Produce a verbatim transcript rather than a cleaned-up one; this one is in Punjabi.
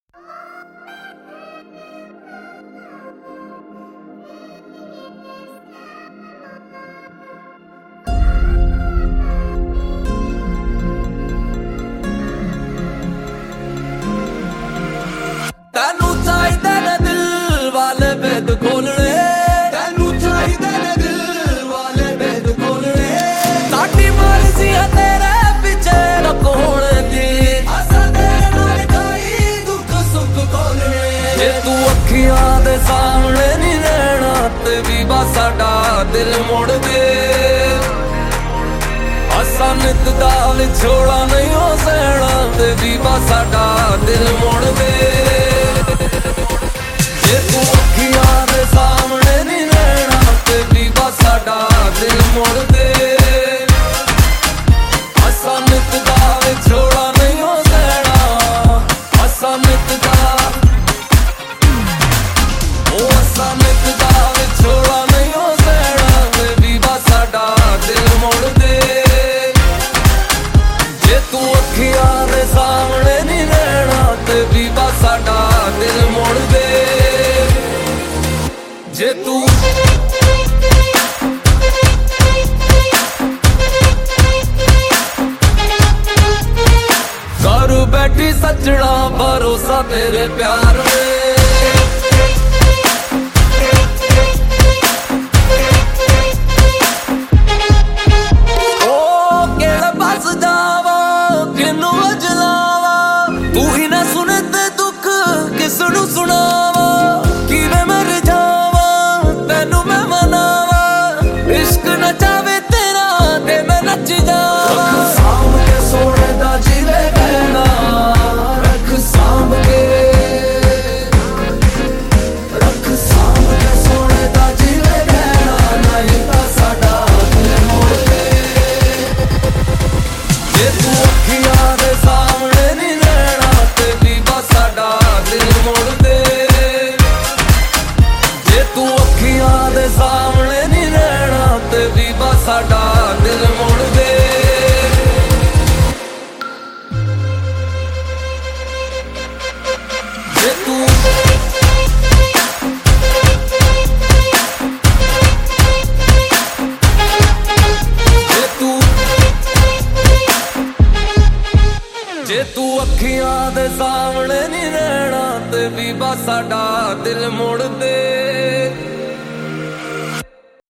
ਤੈਨੂੰ ਚਾਹੀਦੇ ਨੇ ਦਿਲ ਵਾਲੇ ਬੇਦ ਖੋਲਣੇ, ਤੈਨੂੰ ਚਾਹੀਦੇ ਨੇ ਦਿਲ ਵਾਲੇ ਬੇਦ ਖੋਲਣੇ। ਸਾਡੀ ਮਰਜ਼ੀ ਆ ਤੇਰੇ ਪਿੱਛੇ ਰਖੋਣ ਦੀ, ਅਸਾਂ ਤੇਰੇ ਨਾਲ ਖਾਈ ਦੁੱਖ ਸੁੱਖ ਖੋਲਣੇ। ਜੇ ਤੂੰ ਅੱਖੀਆਂ ਦੇ ਸਾਹਮਣੇ ਨੀ ਰਹਿਣਾ ਤੇ ਵੀ ਬਸ ਸਾਡਾ ਦਿਲ ਮੋੜ ਦੇ। ਅਸਾਂ ਨਿੱਤ ਦਾ ਵਿਛੋੜਾ ਨਹੀਂ ਹੋ ਸਹਿਣਾ ਤੇ ਵੀ ਬਸ ਸਾਡਾ ਦਿਲ ਮੋੜ ਦੇ। ਜੇ ਤੂੰ ਅੱਖੀਆਂ ਦੇ ਸਾਹਮਣੇ ਨੀ ਰਹਿਣਾ ਤੇ ਵੀ ਬਸ ਸਾਡਾ ਦਿਲ ਮੋੜ ਦੇ। ਅਸਾਂ ਨਿੱਤ ਦਾ ਵਿਛੋੜਾ ਨਹੀਂ ਹੋ ਸਹਿਣਾ, ਅਸਾਂ ਨਿੱਤ ਦਾ ਉਹ ਅਸਾਂ ਨਿੱਤ ਦਾ ਵਿਛੋੜਾ ਨਹੀਂ ਹੋ ਸਹਿਣਾ ਤੇ ਵੀ ਬਸ ਸਾਡਾ ਦਿਲ ਮੋੜ ਦੇ। ਜੇ ਤੂੰ ਅੱਖੀਆਂ ਦੇ ਸਾਹਮਣੇ ਨੀ ਰਹਿਣਾ ਤੇ ਵੀ ਬਸ ਸਾਡਾ ਦਿਲ ਮੋੜ ਦੇ। ਜੇ ਤੂੰ ਘਰ ਬੈਠੀ ਸੱਜਣਾ ਭਰੋਸਾ ਤੇਰੇ ਪਿਆਰ ਵੇ। ਉਹ ਕਿਹੜਾ ਬਸ ਜਾਵਾਂ ਕਿਨੂੰ ਅਜਲਾਵਾਂ, ਤੂੰ ਹੀ ਨਾ ਸੁਣੇ ਤੇ ਦੁੱਖ ਕਿਸ ਨੂੰ ਸੁਣਾਵਾਂ। ਕਿਵੇਂ ਮਰ ਜਾਵਾਂ ਤੈਨੂੰ ਮੈਂ ਮਨਾਵਾਂ, ਇਸ਼ਕ ਨਚਾਵੇ ਤੇਰਾ ਤੇ ਮੈਂ ਨੱਚ ਜਾਵਾਂ। ਸਾਂਭ ਕੇ ਸੋਹਣੇ ਦਾ ਜਿਲੇ ਕਹਿਣਾ, ਰੱਖ ਸਾਂਭ ਕੇ, ਰੱਖ ਸਾਂਭ ਕੇ ਸੋਹਣੇ ਦਾ ਜਿਲੇ ਕਹਿਣਾ, ਨਹੀਂ ਤਾਂ ਸਾਡਾ ਦਿਲ ਮੋੜ ਦੇ। ਜੇ ਤੂੰ ਅੱਖੀਆਂ ਦੇ ਸਾਹਮਣੇ ਨੀ ਰਹਿਣਾ ਤੇ ਵੀ ਬਸ ਸਾਡਾ ਦਿਲ ਮੋੜ ਦੇ। ਜੇ ਤੂੰ ਅੱਖੀਆਂ ਦੇ ਸਾਹਮਣੇ ਨੀ ਰਹਿਣਾ ਤੇ ਵੀ ਬਸ ਸਾਡਾ ਦਿਲ ਮੋੜ ਦੇ। ਜੇ ਤੂੰ ਜੇ ਤੂੰ ਜੇ ਤੂੰ ਅੱਖੀਆਂ ਦੇ ਸਾਹਮਣੇ ਨੀ ਰਹਿਣਾ ਤੇ ਵੀ ਬਸ ਸਾਡਾ ਦਿਲ ਮੋੜ ਦੇ।